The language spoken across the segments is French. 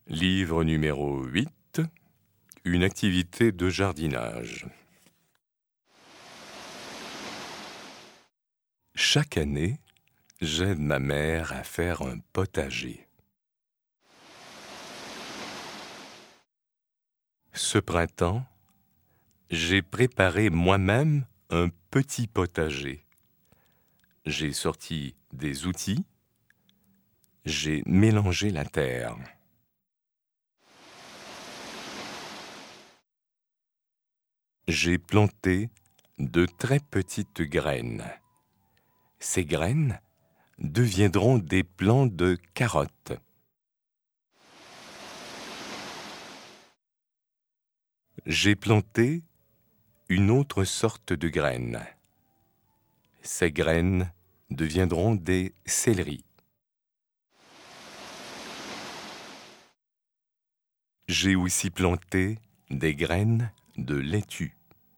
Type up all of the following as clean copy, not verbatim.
Livre numéro 8, une activité de jardinage. Chaque année, j'aide ma mère à faire un potager. Ce printemps, j'ai préparé moi-même un petit potager. J'ai sorti des outils, j'ai mélangé la terre. J'ai planté de très petites graines. Ces graines deviendront des plants de carottes. J'ai planté une autre sorte de graines. Ces graines deviendront des céleris. J'ai aussi planté des graines de laitue.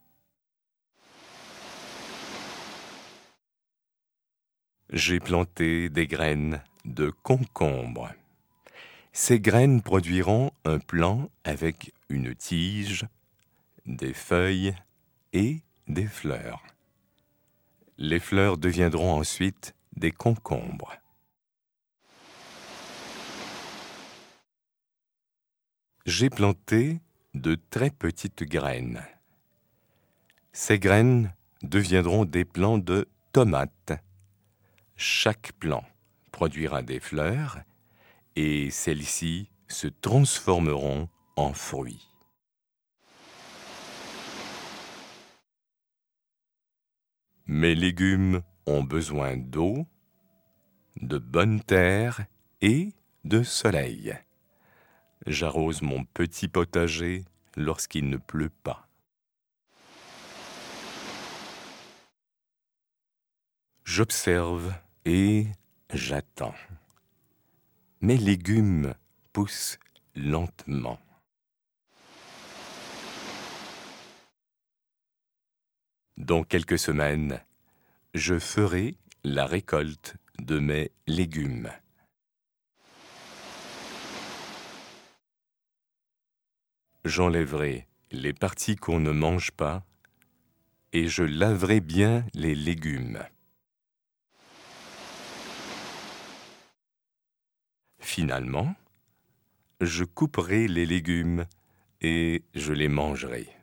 J'ai planté des graines de concombre. Ces graines produiront un plant avec une tige, des feuilles et des fleurs. Les fleurs deviendront ensuite des concombres. J'ai planté de très petites graines. Ces graines deviendront des plants de tomates. Chaque plant produira des fleurs et celles-ci se transformeront en fruits. Mes légumes ont besoin d'eau, de bonne terre et de soleil. J'arrose mon petit potager lorsqu'il ne pleut pas. J'observe et j'attends. Mes légumes poussent lentement. Dans quelques semaines, je ferai la récolte de mes légumes. J'enlèverai les parties qu'on ne mange pas et je laverai bien les légumes. Finalement, je couperai les légumes et je les mangerai.